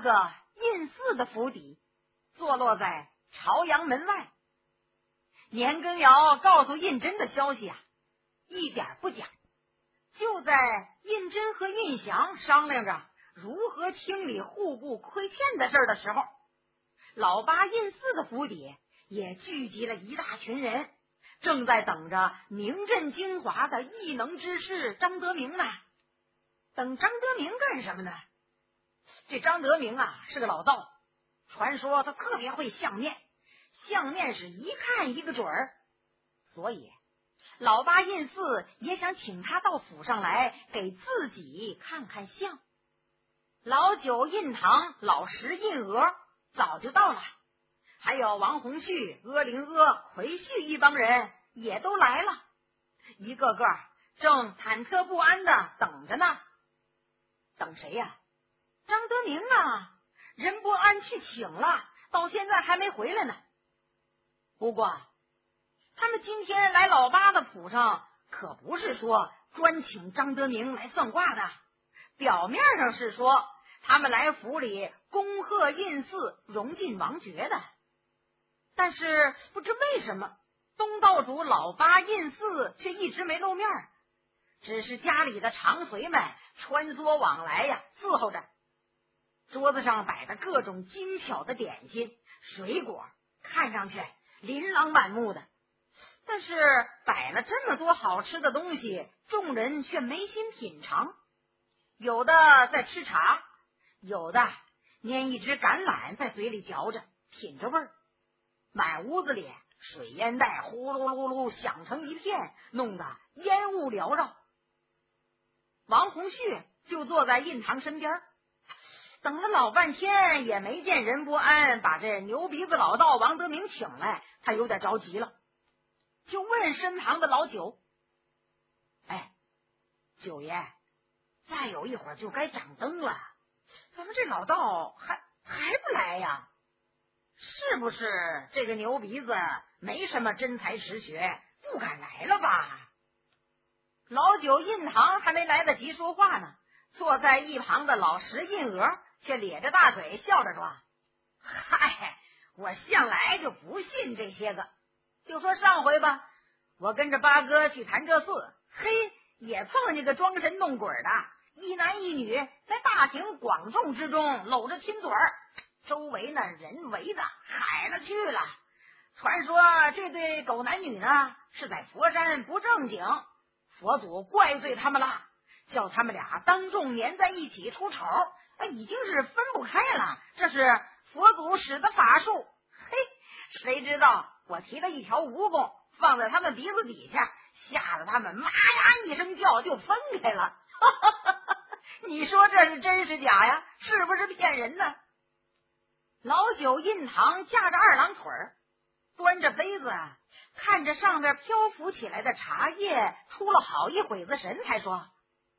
个印寺的府邸，坐落在朝阳门外。年羹尧告诉胤禛的消息啊，一点不假。就在胤禛和胤祥商量着如何清理户部亏欠的事的时候，老八胤祀的府邸也聚集了一大群人，正在等着名震京华的异能之士张德明呢。等张德明干什么呢？这张德明啊是个老道，传说他特别会相面，相面是一看一个准儿，所以老八胤祀也想请他到府上来给自己看看相。老九胤堂、老十胤娥早就到了，还有王洪旭、阿灵阿、奎旭一帮人也都来了，一个个正忐忑不安的等着呢。等谁呀？张德明啊，任伯安去请了，到现在还没回来呢。不过他们今天来老八的府上，可不是说专请张德明来算卦的，表面上是说他们来府里恭贺胤祀荣晋王爵的，但是不知为什么东道主老八胤祀却一直没露面，只是家里的长随们穿梭往来呀，伺候着。桌子上摆着各种精巧的点心水果，看上去琳琅满目的，但是摆了这么多好吃的东西，众人却没心品尝。有的在吃茶，有的捏一只橄榄在嘴里嚼着品着味儿，满屋子里水烟袋呼噜噜噜响成一片，弄得烟雾缭绕。王洪旭就坐在胤堂身边，等了老半天也没见任伯安把这牛鼻子老道王德明请来，他有点着急了，就问身旁的老九：哎，九爷，再有一会儿就该掌灯了，咱们这老道还不来呀？是不是这个牛鼻子没什么真才实学，不敢来了吧？老九胤堂还没来得及说话呢，坐在一旁的老十胤娥却咧着大嘴笑着说：嗨，我向来就不信这些个。就说上回吧，我跟着八哥去潭柘寺，嘿，也碰见个装神弄鬼的，一男一女在大庭广众之中搂着亲嘴儿，周围那人围的海了去了。传说这对狗男女呢是在佛山不正经，佛祖怪罪他们了，叫他们俩当众粘在一起出丑，已经是分不开了，这是佛祖使的法术。嘿，谁知道我提了一条蜈蚣放在他们鼻子底下，吓得他们妈呀一声叫就分开了。你说这是真是假呀？是不是骗人呢？老九胤堂架着二郎腿儿，端着杯子看着上面漂浮起来的茶叶，出了好一会子神，才说：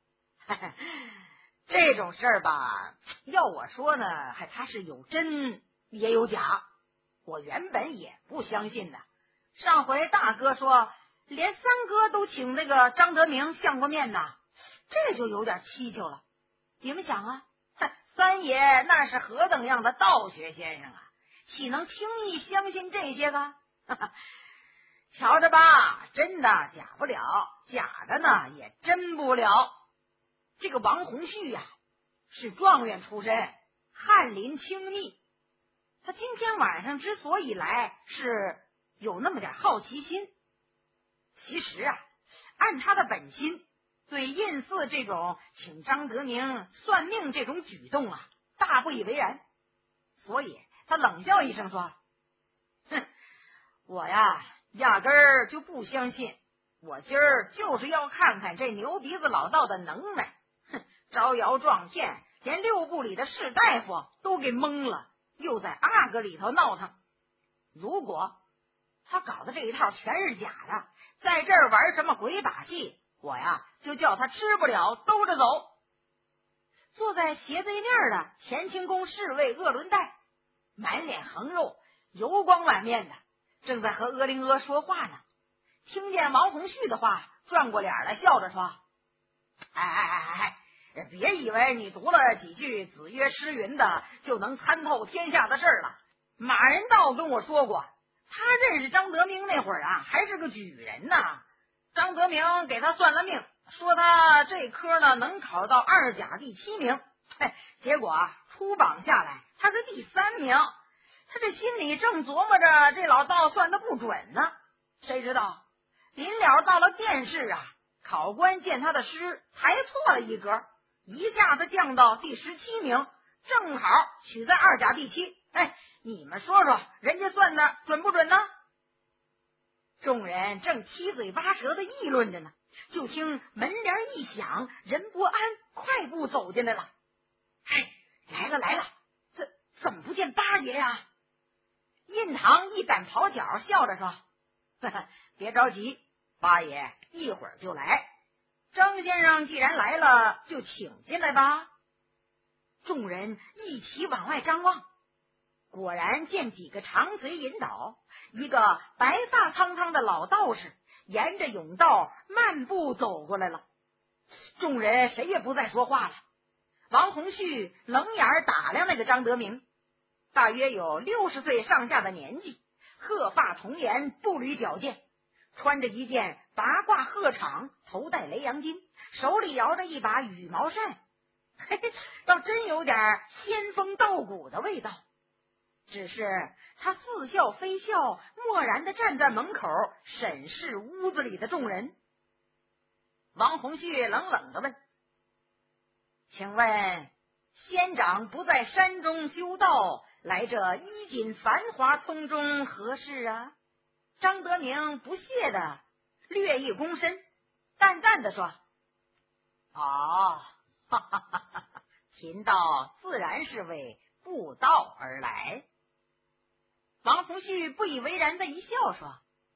这种事儿吧，要我说呢，还他是有真也有假，我原本也不相信的。上回大哥说连三哥都请那个张德明相过面呐，这就有点蹊跷了。你们想啊，三爷那是何等样的道学先生啊，岂能轻易相信这些个？瞧着吧，真的假不了，假的呢也真不了。这个王洪旭呀，是状元出身，翰林清秘，他今天晚上之所以来，是有那么点好奇心。其实啊，按他的本心，对胤祀这种请张德明算命这种举动啊，大不以为然。所以他冷笑一声说：哼，我呀压根儿就不相信，我今儿就是要看看这牛鼻子老道的能耐。哼，招摇撞骗，连六部里的士大夫都给蒙了，又在阿哥里头闹腾。如果他搞的这一套全是假的，在这儿玩什么鬼把戏，我呀就叫他吃不了兜着走。坐在斜对面的乾清宫侍卫鄂伦岱，满脸横肉，油光满面的，正在和阿灵阿说话呢。听见王洪旭的话，转过脸来笑着说： 别以为你读了几句子曰诗云的就能参透天下的事儿了。马仁道跟我说过，他认识张德明那会儿啊，还是个举人呢。张德明给他算了命，说他这科呢能考到2甲第7名。结果出榜下来，他是第3名。他这心里正琢磨着，这老道算的不准呢。谁知道临了到了殿试啊，考官见他的诗才错了一格，一下子降到第17名，正好取在2甲第7。你们说说，人家算的准不准呢？众人正七嘴八舌的议论着呢，就听门帘一响，任伯安快步走进来了。来了，怎么不见八爷呀？印堂一展袍角，笑着说：“别着急，八爷一会儿就来。张先生既然来了，就请进来吧。”众人一起往外张望，果然见几个长随引导，一个白发苍苍的老道士沿着甬道漫步走过来了。众人谁也不再说话了。王洪旭冷眼打量那个张德明，大约有60岁上下的年纪，鹤发童颜，步履矫健，穿着一件八卦鹤氅，头戴雷阳巾，手里摇着一把羽毛扇，倒真有点仙风道骨的味道。只是他似笑非笑，漠然地站在门口审视屋子里的众人。王洪旭冷冷地问：“请问仙长不在山中修道，来这衣锦繁华村中何事啊？”张德明不屑的略一躬身，淡淡的说：“贫道自然是为布道而来。”王洪旭不以为然的一笑说：“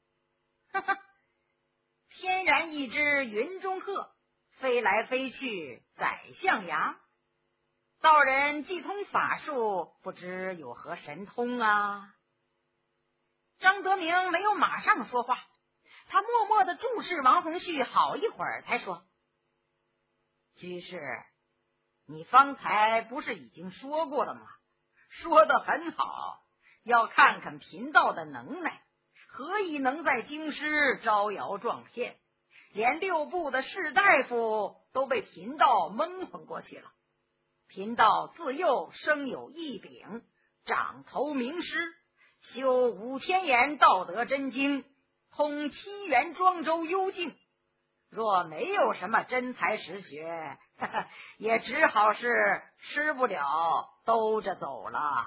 天然一只云中鹤，飞来飞去宰相衙。道人既通法术，不知有何神通啊？”张德明没有马上说话，他默默地注视王洪旭好一会儿，才说：“居士，你方才不是已经说过了吗？说得很好，要看看贫道的能耐，何以能在京师招摇撞骗，连6部的士大夫都被贫道蒙混过去了。贫道自幼生有异禀，掌头名师，修5天言道德真经，通7元庄周幽径。若没有什么真才实学，也只好是吃不了兜着走了。”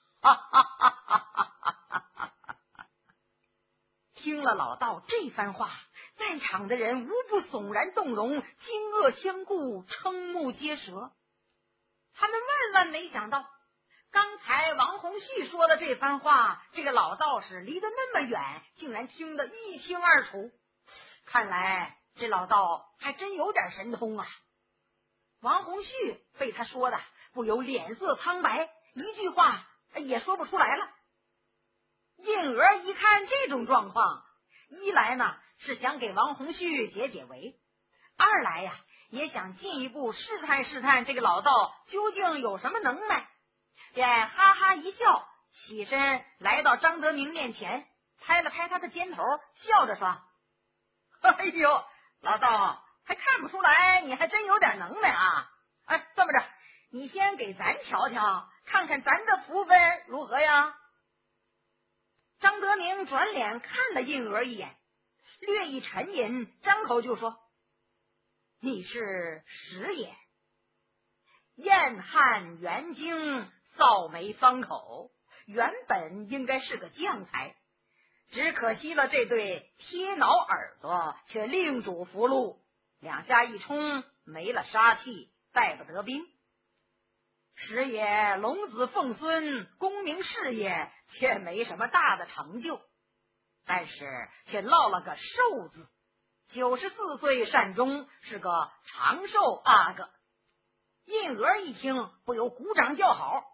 听了老道这番话，在场的人无不悚然动容，惊愕相顾，瞠目结舌。他们万万没想到，刚才王洪旭说的这番话，这个老道士离得那么远，竟然听得一清二楚。看来这老道还真有点神通啊！王洪旭被他说的不由脸色苍白，一句话也说不出来了。印娥一看这种状况，一来呢是想给王洪旭解解围，二来呀也想进一步试探试探这个老道究竟有什么能耐，便哈哈一笑，起身来到张德明面前，拍了拍他的肩头，笑着说：“哎呦，老道还看不出来你还真有点能耐啊！这么着，你先给咱瞧瞧，看看咱的福分如何呀？”张德明转脸看了印娥一眼，略一沉吟，张口就说：“你是石也，燕汉元京，扫眉方口，原本应该是个将才，只可惜了这对贴脑耳朵，却令主俘虏，两下一冲，没了杀气，带不得兵。石也龙子凤孙，功名事业却没什么大的成就，但是却落了个寿字，94岁善终，是个长寿阿哥。”印娥一听，不由鼓掌叫好：“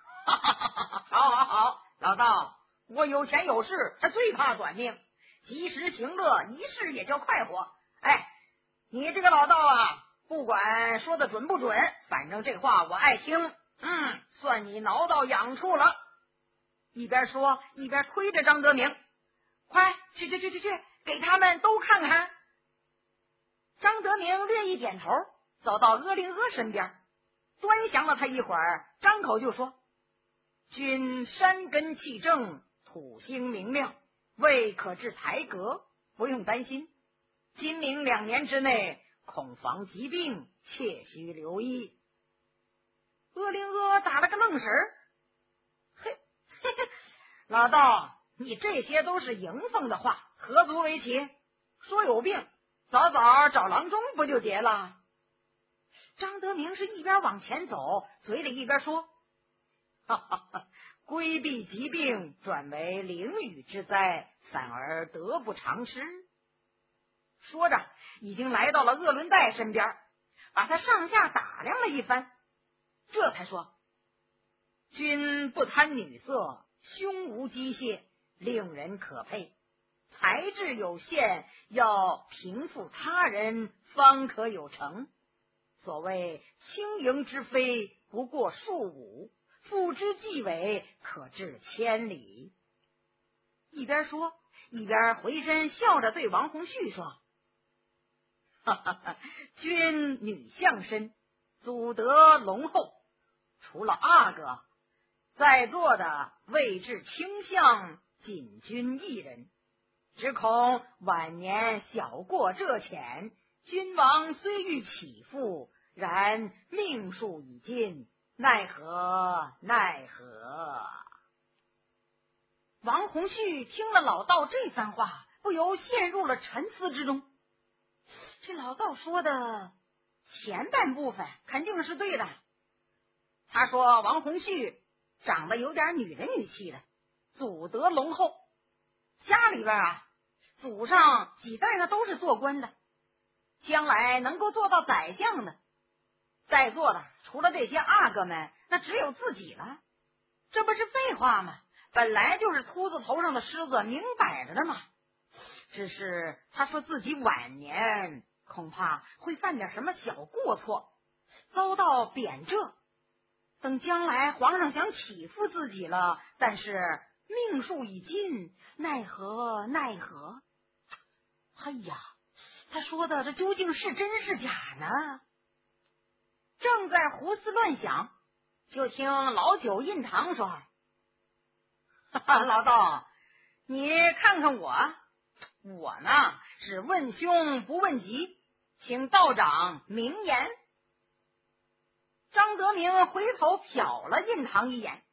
好，老道，我有钱有势，他最怕短命，及时行乐，一世也叫快活。你这个老道啊， 不管说的准不准，反正这话我爱听。算你挠到痒处了。一边说一边推着张德明，快去，给他们都看看。张德明略一点头，走到阿灵阿身边，端详了他一会儿，张口就说：君山根气正，土星明亮，未可治才革，不用担心。今明2年之内，恐防疾病，切须留意。阿灵阿打了个愣神儿，嘿，老道，你这些都是迎风的话，何足为奇？说有病，早早找郎中不就结了？张德明是一边往前走，嘴里一边说：规避疾病，转为淋雨之灾，反而得不偿失。说着，已经来到了鄂伦岱身边，把他上下打量了一番，这才说：君不贪女色，胸无机械，令人可佩，才智有限，要平复他人，方可有成。所谓轻盈之飞，不过数五，付之计尾，可至千里。一边说一边回身笑着对王洪旭说：君女相深，祖德隆厚，除了阿哥，在座的位置倾向仅君一人，只恐晚年小过这浅，君王虽欲起复，然命数已尽，奈何？王洪旭听了老道这番话，不由陷入了沉思之中。这老道说的前半部分肯定是对的。他说王洪旭长得有点女人女气的，祖德隆厚，家里边祖上几代呢都是做官的，将来能够做到宰相的。在座的除了这些阿哥们，那只有自己了。这不是废话吗？本来就是秃子头上的虱子，明摆着的嘛。只是他说自己晚年恐怕会犯点什么小过错，遭到贬谪。等将来皇上想起复自己了，但是命数已尽，奈何？哎呀，他说的这究竟是真是假呢？正在胡思乱想，就听老九印堂说：老道，你看看我呢是问凶不问吉，请道长明言。张德明回头瞟了印堂一眼，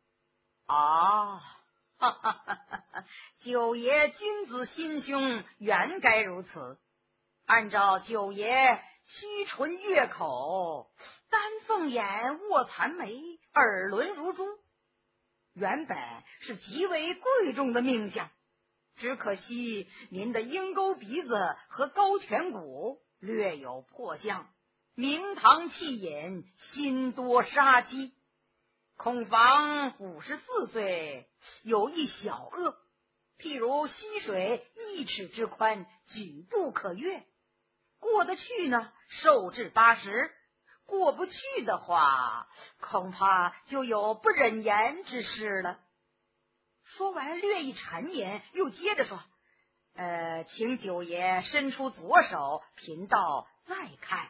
九爷君子心胸，原该如此。按照九爷虚唇月口，丹凤眼，卧蚕眉，耳轮如珠，原本是极为贵重的命相，只可惜您的鹰钩鼻子和高颧骨略有破相，明堂气隐，心多杀机，恐防54岁有一小恶，譬如溪水1尺之宽，举步可越，过得去呢寿至80，过不去的话，恐怕就有不忍言之事了。说完略一沉吟，又接着说：请九爷伸出左手，贫道再看。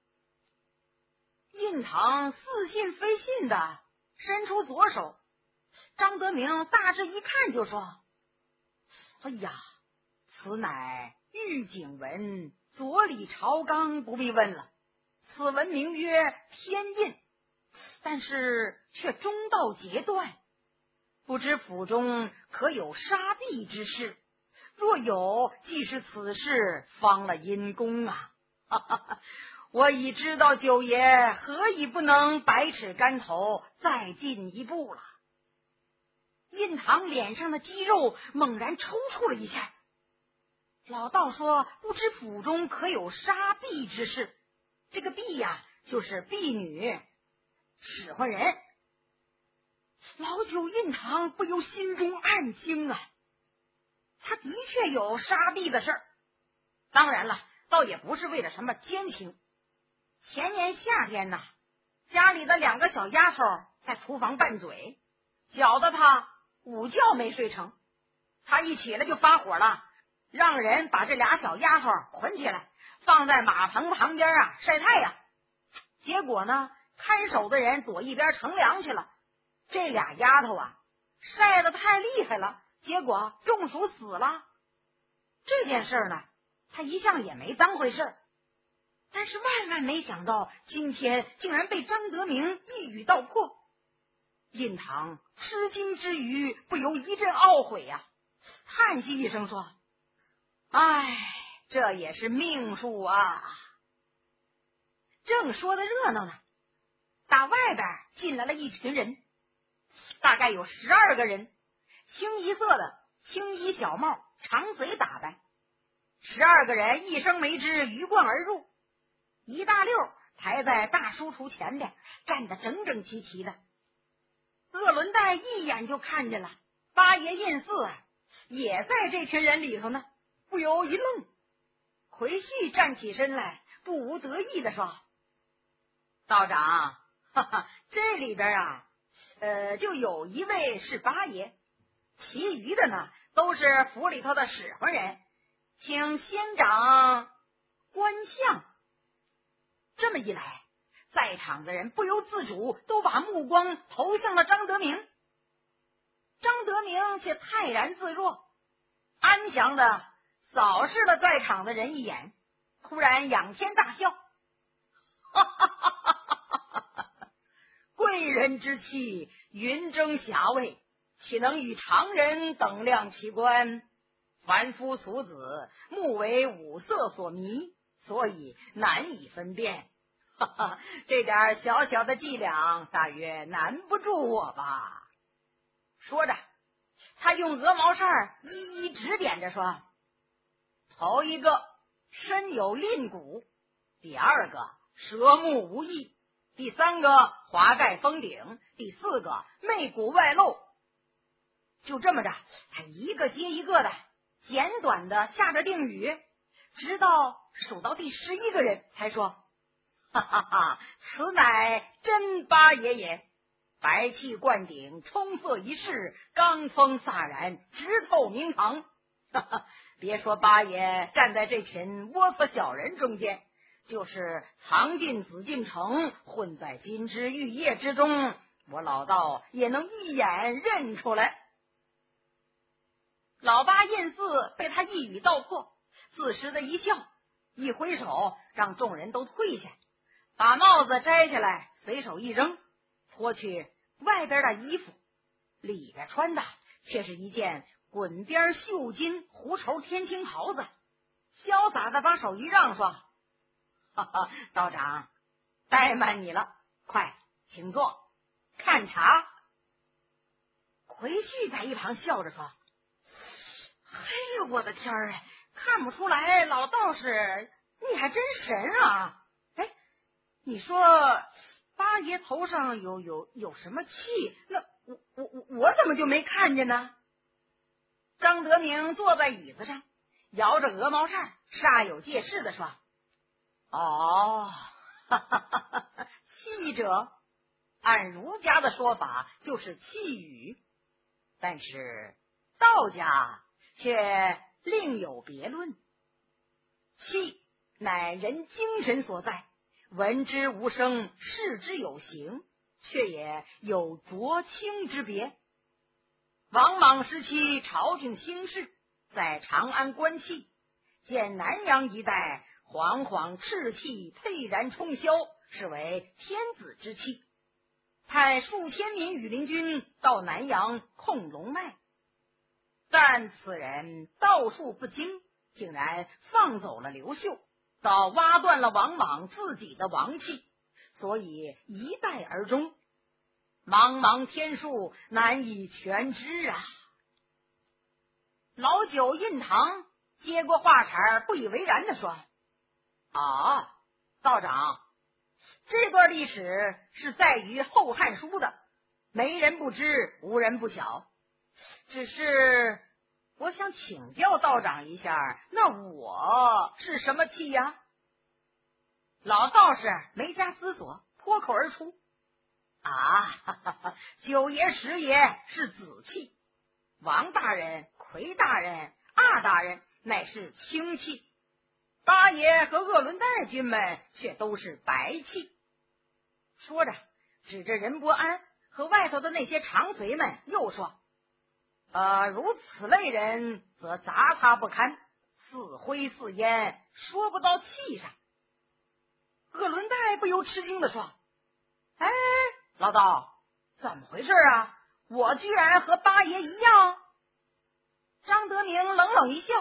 印堂似信非信的伸出左手，张德明大致一看就说：哎呀，此乃玉景文，左李朝纲，不必问了。此文名曰天印，但是却中道截断，不知府中可有杀毙之事？若有，即是此事方了阴功啊！我已知道九爷何以不能百尺竿头再进一步了。印堂脸上的肌肉猛然抽搐了一下。老道说不知府中可有杀婢之事，这个婢呀，就是婢女使唤人。老九印堂不由心中暗惊啊，他的确有杀婢的事儿，当然了，倒也不是为了什么奸情。 前年夏天呐，家里的2个小丫头在厨房拌嘴，搅得他午觉没睡成。他一起来就发火了，让人把这俩小丫头捆起来，放在马棚旁边晒太阳。结果呢，看守的人躲一边乘凉去了。这俩丫头晒得太厉害了，结果中暑死了。这件事呢，他一向也没当回事，但是万万没想到今天竟然被张德明一语道破。印堂吃惊之余，不由一阵懊悔叹息一声说：唉，这也是命数啊。正说的热闹呢，打外边进来了一群人，大概有12个人，清一色的青衣小帽，长随打扮。12个人一声没吱，鱼贯而入，一大溜排在大书橱前边，站得整整齐齐的。鄂伦岱一眼就看见了八爷印寺也在这群人里头呢，不由一愣。回旭站起身来，不无得意的说：道长，哈哈，这里边就有一位是八爷，其余的呢都是府里头的使唤人，请仙长观相。这么一来，在场的人不由自主都把目光投向了张德明。张德明却泰然自若，安详的扫视了在场的人一眼，突然仰天大笑：哈哈哈哈哈哈！贵人之气，云蒸霞蔚，岂能与常人等量齐观？凡夫俗子，目为五色所迷，所以难以分辨。哈哈，这点小小的伎俩，大约难不住我吧。说着，他用鹅毛扇一一指点着说：头一个身有蔺骨，第2个舌目无异，第3个华盖封顶，第4个媚骨外露。就这么着，他一个接一个的简短的下着定语，直到数到第11个人才说：哈哈哈，此乃真八爷也，白气灌顶，冲色一世，罡风飒然，直透明堂。哈哈，别说八爷站在这群窝子小人中间，就是藏进紫禁城，混在金枝玉叶之中，我老道也能一眼认出来。老八印寺被他一语道破，自时的一笑，一挥手让众人都退下，把帽子摘下来，随手一扔，脱去外边的衣服，里边穿的却是一件滚边绣金狐绸天青袍子，潇洒的把手一让说：哈哈，道长怠慢你了，快请坐看茶。回旭在一旁笑着说：嘿呦，我的天儿，看不出来老道士你还真神啊！哎，你说八爷头上有什么气？那我怎么就没看见呢？张德明坐在椅子上，摇着鹅毛扇，煞有介事的说：哦，哈哈哈哈，气者，按儒家的说法就是气宇，但是道家却另有别论。气乃人精神所在，闻之无声，视之有形，却也有浊清之别。王莽时期朝廷兴事，在长安观气，见南阳一带惶惶赤气沛然冲霄，是为天子之气，派数千名羽林军到南阳控龙脉，但此人道术不精，竟然放走了刘秀，倒挖断了王莽自己的王气，所以一败而终。茫茫天数，难以全知啊！老九印堂接过话茬，不以为然的说：啊，道长，这段历史是在于《后汉书》的，没人不知，无人不晓。只是我想请教道长一下，那我是什么气呀？ 老道士没加思索，脱口而出：“九爷十爷是子气，王大人、奎大人、二大人乃是清气，八爷和鄂伦代君们却都是白气。”说着指着任伯安和外头的那些长随们，又说：“如此类人，则杂沓不堪，似灰似烟，说不到气上。”鄂伦代不由吃惊地说：“哎，老道，怎么回事啊？我居然和八爷一样？”张德明冷冷一笑：“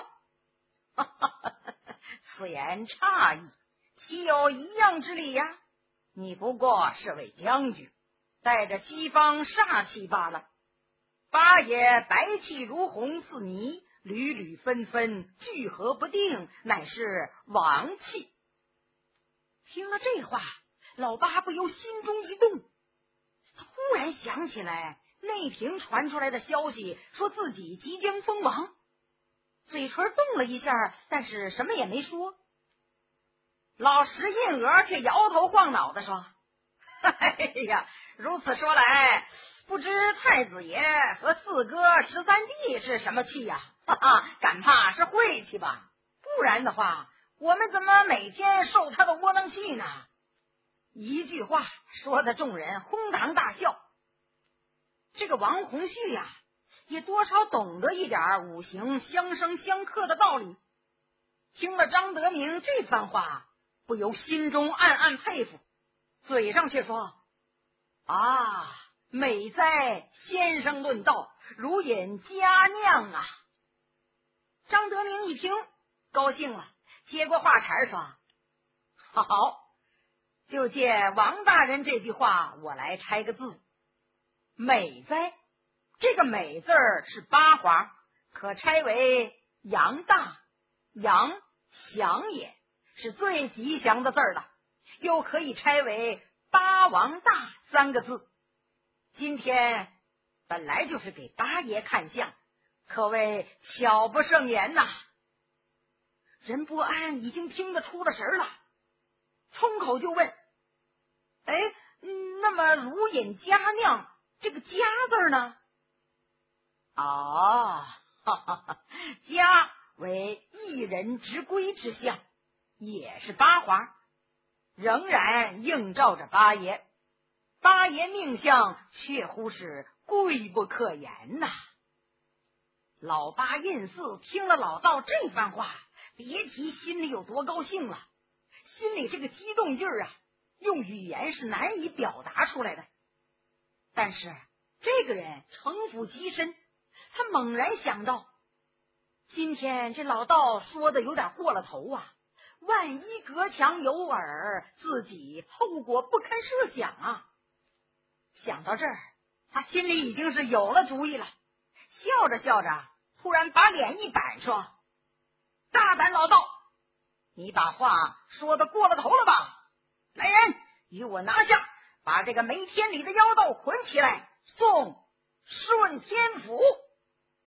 此言差矣，岂有一样之理呀？你不过是位将军，带着西方煞气罢了。八爷白气如虹似泥，缕缕纷纷，聚合不定，乃是王气。”听了这话，老八不由心中一动，他忽然想起来内廷传出来的消息，说自己即将封王，嘴唇动了一下，但是什么也没说。老石印额却摇头晃脑地说：“哎呀，如此说来，不知太子爷和四哥13弟是什么气呀？敢怕是晦气吧？不然的话，我们怎么每天受他的窝囊气呢？”一句话说的众人哄堂大笑。这个王洪旭呀，也多少懂得一点五行相生相克的道理。听了张德明这番话，不由心中暗暗佩服，嘴上却说：“美哉先生论道，如饮佳酿啊！”张德明一听高兴了，接过话茬说：“好，就借王大人这句话，我来拆个字。美哉，这个美字是八划，可拆为阳大、阳祥也，是最吉祥的字了。又可以拆为八王大3个字。今天本来就是给八爷看相，可谓巧不胜言呐。”任伯安已经听得出了神了，冲口就问：“那么如饮佳酿，这个佳字呢？”“佳为一人之归之相，也是八划，仍然映照着八爷。八爷命相确乎是贵不可言呐。”老八印寺听了老道这番话，别提心里有多高兴了，心里这个激动劲儿用语言是难以表达出来的。但是这个人城府极深，他猛然想到，今天这老道说的有点过了头啊，万一隔墙有耳，自己后果不堪设想啊。想到这儿，他心里已经是有了主意了，笑着笑着，突然把脸一板说：“大胆老道，你把话说得过了头了吧？来人，与我拿下，把这个没天理的妖道捆起来，送顺天府。”